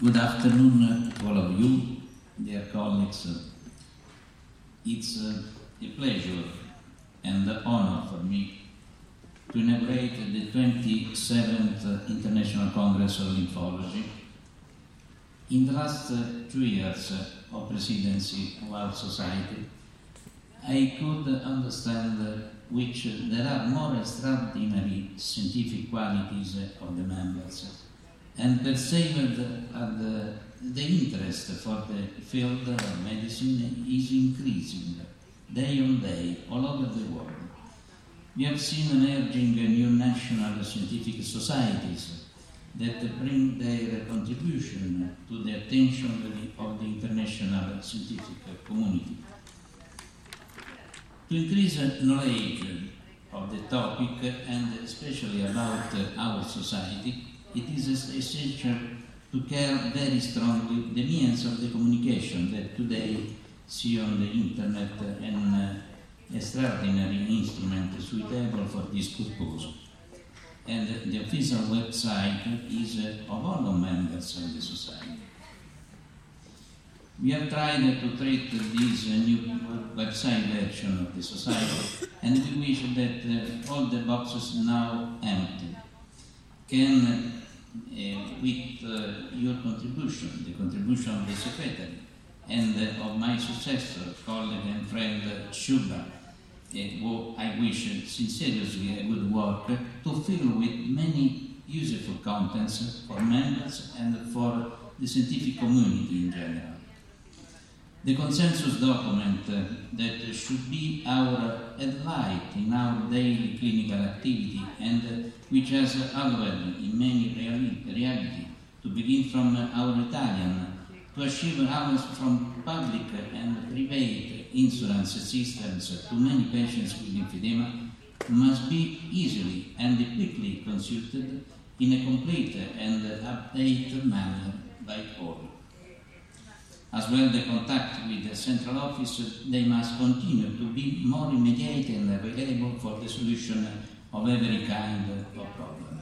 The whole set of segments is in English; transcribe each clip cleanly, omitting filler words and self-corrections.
Good afternoon to all of you, dear colleagues. It's a pleasure and an honor for me to inaugurate the 27th International Congress of Lymphology. In the last 2 years of presidency of our society, I could understand which there are more extraordinary scientific qualities of the members, and perceived that the interest for the field of medicine is increasing day on day all over the world. We have seen emerging new national scientific societies that bring their contribution to the attention of the international scientific community. To increase knowledge of the topic, and especially about our society, it is essential to care very strongly the means of the communication that today see on the internet an extraordinary instrument suitable for this purpose. And the official website is of all the members of the society. We have tried to treat this new website version of the society, and we wish that all the boxes now empty can, with your contribution, the contribution of the secretary, and of my successor, colleague and friend Shuba, who I wish sincerely a good work, to fill with many useful contents for members and for the scientific community in general. The consensus document that should be our headlight in our daily clinical activity, and which has allowed in many reality to begin from our Italian to achieve ours from public and private insurance systems to many patients with lymphedema, must be easily and quickly consulted in a complete and updated manner by all. As well, the contact with the central office, they must continue to be more immediate and available for the solution of every kind of problem.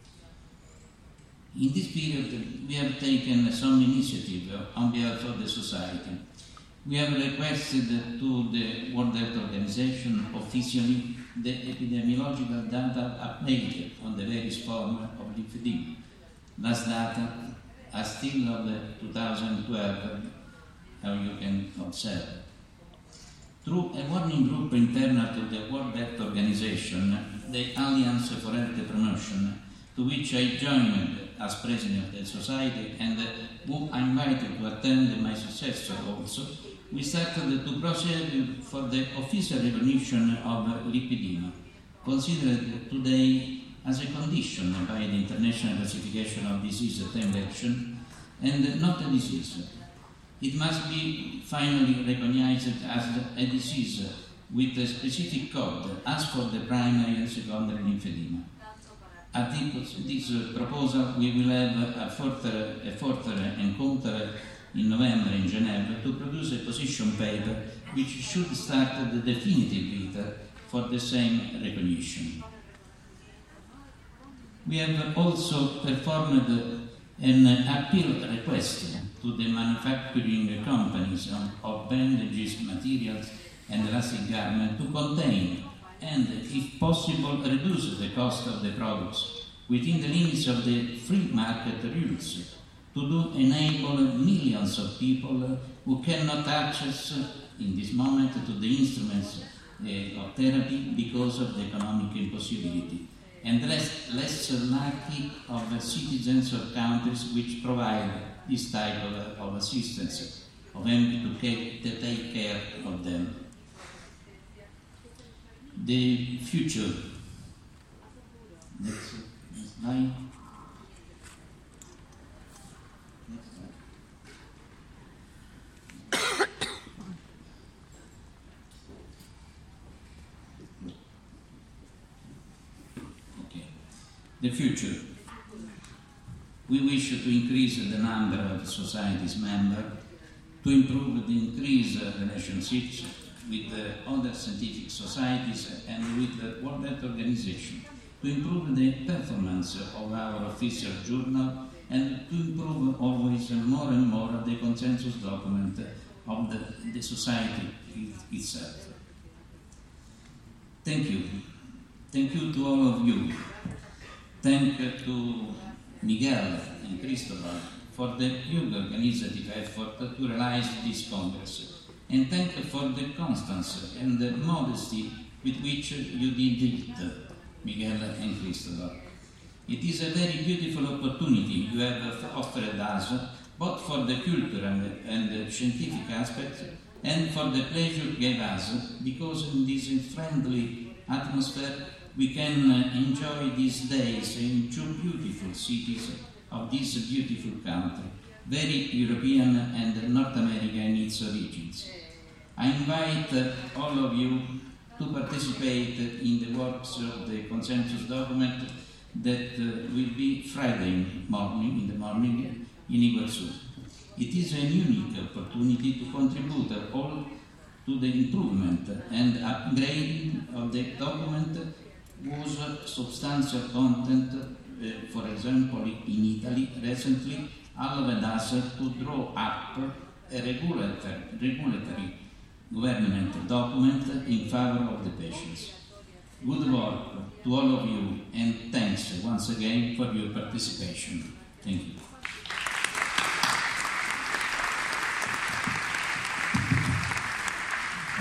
In this period, we have taken some initiative on behalf of the society. We have requested to the World Health Organization officially the epidemiological data updated on the various forms of lymphedema. Last data are still of 2012, how you can observe. Through a working group internal to the World Health Organization, the Alliance for Health Promotion, to which I joined as president of the society and who I invited to attend my successor also, we started to proceed for the official recognition of lymphedema, considered today as a condition by the International Classification of Disease Temptation and not a disease. It must be finally recognized as a disease with a specific code as for the primary and secondary lymphedema. At this proposal, we will have a further encounter in November in Geneva to produce a position paper which should start the definitive letter for the same recognition. We have also performed an appeal request to the manufacturing companies of bandages, materials and elastic garment to contain and, if possible, reduce the cost of the products within the limits of the free market rules to enable millions of people who cannot access in this moment to the instruments of therapy because of the economic impossibility, and less lucky of citizens of countries which provide this type of assistance, of them to take care of them. The future. Next slide. Okay. The future. We wish to increase the number of society's members, to improve the increased relationships with other scientific societies and with the World Health Organization, to improve the performance of our official journal and to improve always more and more the consensus document of the society itself. Thank you. Thank you to all of you. Thank you to Miguel and Cristobal for the huge organizative effort to realize this Congress, and thank you for the constancy and the modesty with which you did it, Miguel and Cristobal. It is a very beautiful opportunity you have offered us, both for the cultural and the scientific aspects, and for the pleasure you gave us, because in this friendly atmosphere we can enjoy these days in two beautiful cities of this beautiful country, very European and North American in its origins. I invite all of you to participate in the works of the consensus document that will be Friday morning, in the morning, in Iguazu. It is a unique opportunity to contribute all to the improvement and upgrading of the document whose substantial content, for example, in Italy, recently allowed us to draw up a regulatory government document in favor of the patients. Good work to all of you, and thanks once again for your participation. Thank you.